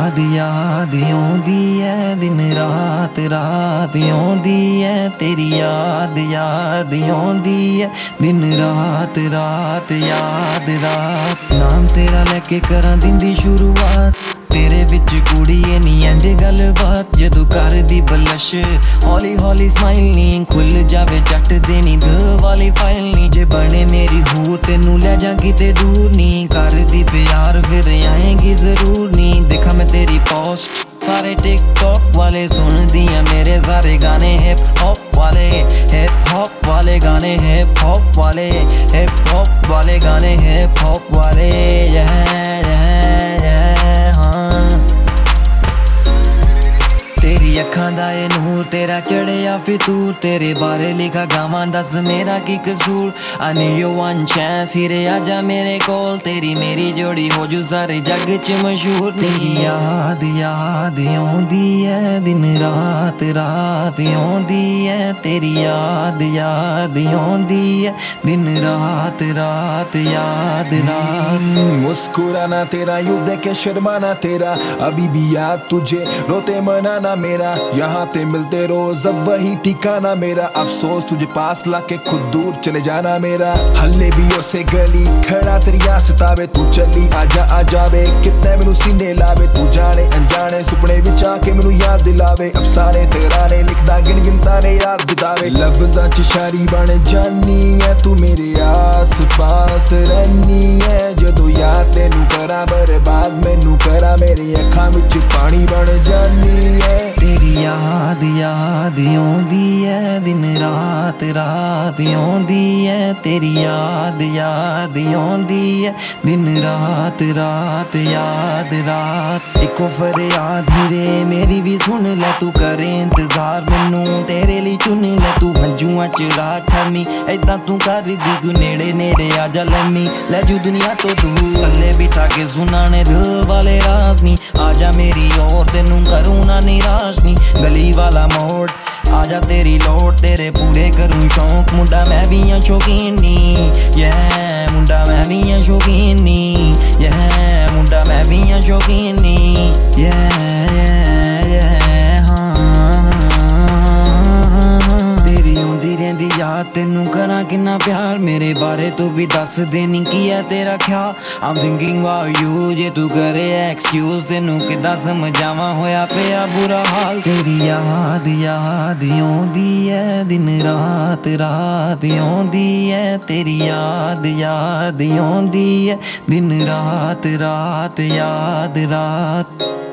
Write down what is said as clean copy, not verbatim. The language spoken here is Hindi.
याद याद आउंदी है दिन रात रात आउंदी है तेरी याद याद आउंदी है दिन रात रात याद रात। नाम तेरा लेके करा दिन दी शुरुआत तेरे विच कुड़िए नी एंड गलबात जदों कर दी बलश हौली हौली स्माइल नी खुल जावे जट देनी दिल वाली फाइल नी जे बने मेरी हूर तेनू ले जा किते दूर नी कर दी प्यार फिर आएगी जरूर नी। देखा मैं तेरी पोस्ट सारे टिकटॉक वाले सुन दिया मेरे सारे गाने हिप हॉप वाले गाने हिप हॉप वाले गाने हिप हॉप वाले तेरी अखां दा ए नूर तेरा चढ़िया फितूर तेरे बारे लिखा गावां दस मेरा की कसूर। I need you one chance हीरे आजा मेरे कोल तेरी मेरी जोड़ी हो जू सारे जग च मशहूर। तेरी याद याद आउंदी है दिन रात रात आउंदी है तेरी याद याद आउंदी है दिन रात रात याद रात। मुस्कुराना तेरा यूं देख के शर्माना तेरा अभी भी याद तुझे रोते मनाना मेरा यहाँ पे मिलते रोज अब वही ठिकाना मेरा। अफसोस तुझे पास लाके खुद दूर चले जाना मेरा। हल्ले भी उसे गली खड़ा तेरी याद सतावे तू चली आजा आ जावे कितने मैनू सीने लावे तू जाने अनजाने सुपने विच आके मैनू याद दिलावे अफसाने तेराने लिखदा गिन गिन तारे याद बितावे लफ्ज़ां च शायरी बन जानी है तू मेरे आस पास रहनी है जदों याद तेनू करा बर्बाद मैनू करा मेरी अखां विच पानी बन जानी है। तेरी याद याद आउंदी है दिन रात रात आउंदी है तेरी याद याद आउंदी है दिन रात रात याद रात। इको फरियाद हीरे मेरी भी सुन ले तू करे इंतजार मैनू तेरे लिए चुन ले तू हंजुआं च रात ठमी ऐदां तू कर दी क्यों नेड़े नेड़े आजा लम्मी ले जू दुनिया तो दूर पल्ले बिठा के सुनाने दिल वाले राज नी आजा मेरी ओर तेनू करूँ ना निराश नी गली वाला मोड़ आजा तेरी लोड तेरे पूरे करूँ शौक मुंडा मैं भी हां शौकीन नी मुंडा मैं भी हां शौकीन नी मुंडा मैं भी हां शौकीन नी तेरी आउंदी रहिंदी याद तेनू करा किन्ना प्यार मेरे बारे तू भी दस देनी की है तेरा ख्याल। I'm thinking about you जे तू करे एक्सक्यूज तेनू किदां समझावां होया पिया बुरा हाल। तेरी याद याद आउंदी है दिन रात रात आउंदी है तेरी याद याद आउंदी है दिन रात रात याद रात।